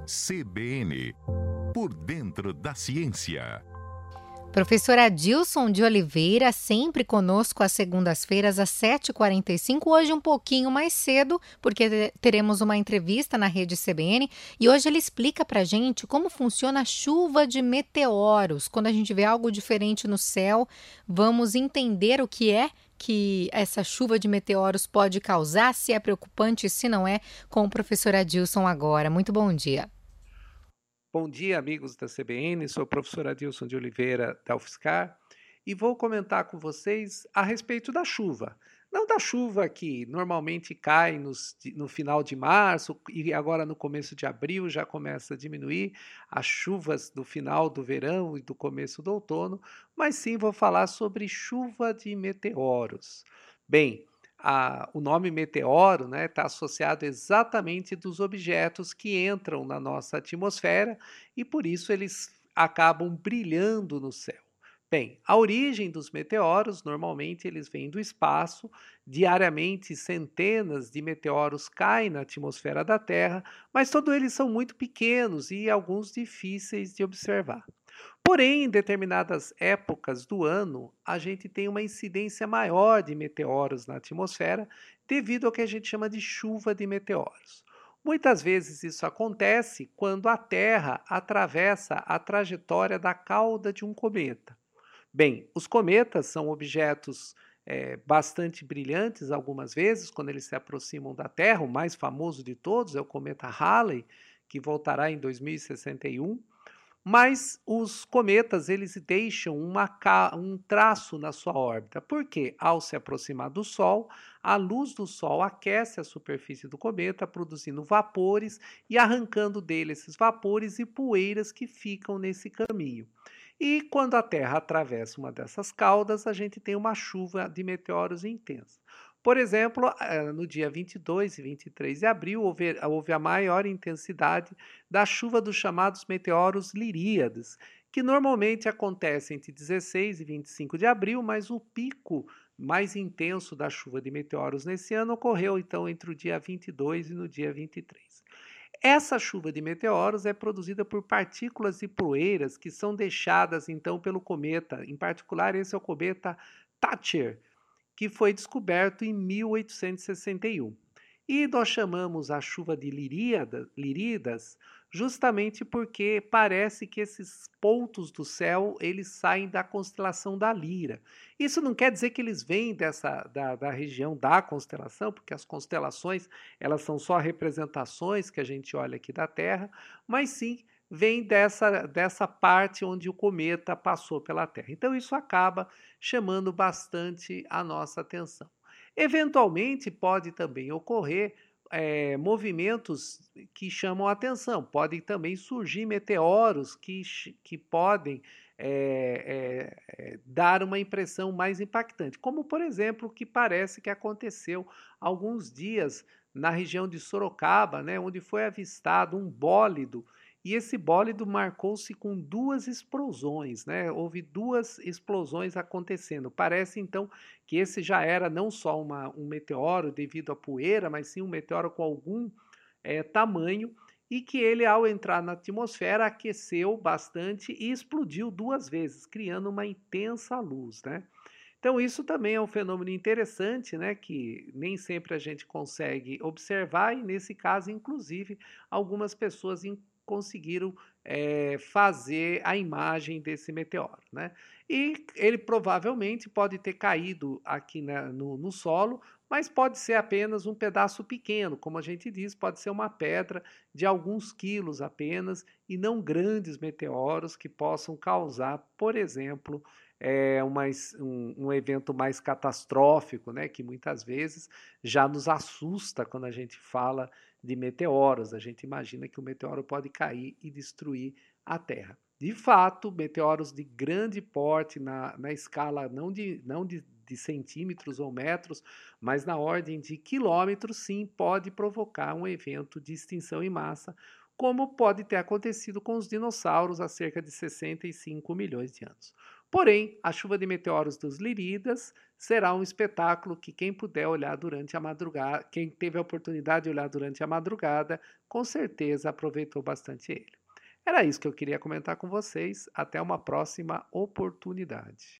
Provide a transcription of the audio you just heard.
CBN, por dentro da ciência. Professor Adilson de Oliveira, sempre conosco às segundas-feiras às 7h45, hoje um pouquinho mais cedo, porque teremos uma entrevista na rede CBN, e hoje ele explica pra gente como funciona a chuva de meteoros. Quando a gente vê algo diferente no céu, vamos entender o que é que essa chuva de meteoros pode causar, se é preocupante e se não é, com o professor Adilson agora. Muito bom dia. Bom dia, amigos da CBN. Sou o professor Adilson de Oliveira, da UFSCar, e vou comentar com vocês a respeito da chuva. Não da chuva que normalmente cai no final de março e agora no começo de abril já começa a diminuir as chuvas do final do verão e do começo do outono, mas sim vou falar sobre chuva de meteoros. Bem, o nome meteoro, né, está associado exatamente dos objetos que entram na nossa atmosfera e por isso eles acabam brilhando no céu. Bem, a origem dos meteoros, normalmente eles vêm do espaço, diariamente centenas de meteoros caem na atmosfera da Terra, mas todos eles são muito pequenos e alguns difíceis de observar. Porém, em determinadas épocas do ano, a gente tem uma incidência maior de meteoros na atmosfera devido ao que a gente chama de chuva de meteoros. Muitas vezes isso acontece quando a Terra atravessa a trajetória da cauda de um cometa. Bem, os cometas são objetos bastante brilhantes algumas vezes quando eles se aproximam da Terra. O mais famoso de todos é o cometa Halley, que voltará em 2061. Mas os cometas eles deixam um traço na sua órbita, porque ao se aproximar do Sol, a luz do Sol aquece a superfície do cometa, produzindo vapores e arrancando dele esses vapores e poeiras que ficam nesse caminho. E quando a Terra atravessa uma dessas caudas, a gente tem uma chuva de meteoros intensa. Por exemplo, no dia 22 e 23 de abril, houve a maior intensidade da chuva dos chamados meteoros Liríades, que normalmente acontece entre 16 e 25 de abril, mas o pico mais intenso da chuva de meteoros nesse ano ocorreu então entre o dia 22 e no dia 23. Essa chuva de meteoros é produzida por partículas e poeiras que são deixadas então pelo cometa, em particular esse é o cometa Thatcher, que foi descoberto em 1861. E nós chamamos a chuva de Liríadas justamente porque parece que esses pontos do céu eles saem da constelação da Lira. Isso não quer dizer que eles vêm da região da constelação, porque as constelações elas são só representações que a gente olha aqui da Terra, mas sim vem dessa parte onde o cometa passou pela Terra. Então isso acaba chamando bastante a nossa atenção. Eventualmente pode também ocorrer movimentos que chamam a atenção. Podem também surgir meteoros que podem dar uma impressão mais impactante, como por exemplo o que parece que aconteceu há alguns dias na região de Sorocaba, né, onde foi avistado um bólido e esse bólido marcou-se com duas explosões, né? Houve duas explosões acontecendo. Parece então que esse já era não só um meteoro devido à poeira, mas sim um meteoro com algum tamanho e que ele, ao entrar na atmosfera, aqueceu bastante e explodiu duas vezes, criando uma intensa luz, né? Então, isso também é um fenômeno interessante, né, que nem sempre a gente consegue observar, e nesse caso, inclusive, algumas pessoas conseguiram fazer a imagem desse meteoro, né? E ele provavelmente pode ter caído aqui no solo, mas pode ser apenas um pedaço pequeno, como a gente diz, pode ser uma pedra de alguns quilos apenas, e não grandes meteoros que possam causar, por exemplo, um evento mais catastrófico, né, que muitas vezes já nos assusta quando a gente fala de meteoros. A gente imagina que o meteoro pode cair e destruir a Terra. De fato, meteoros de grande porte, na escala não de centímetros ou metros, mas na ordem de quilômetros, sim, pode provocar um evento de extinção em massa, como pode ter acontecido com os dinossauros há cerca de 65 milhões de anos. Porém, a chuva de meteoros dos Liríadas será um espetáculo que quem puder olhar durante a madrugada, quem teve a oportunidade de olhar durante a madrugada, com certeza aproveitou bastante ele. Era isso que eu queria comentar com vocês. Até uma próxima oportunidade.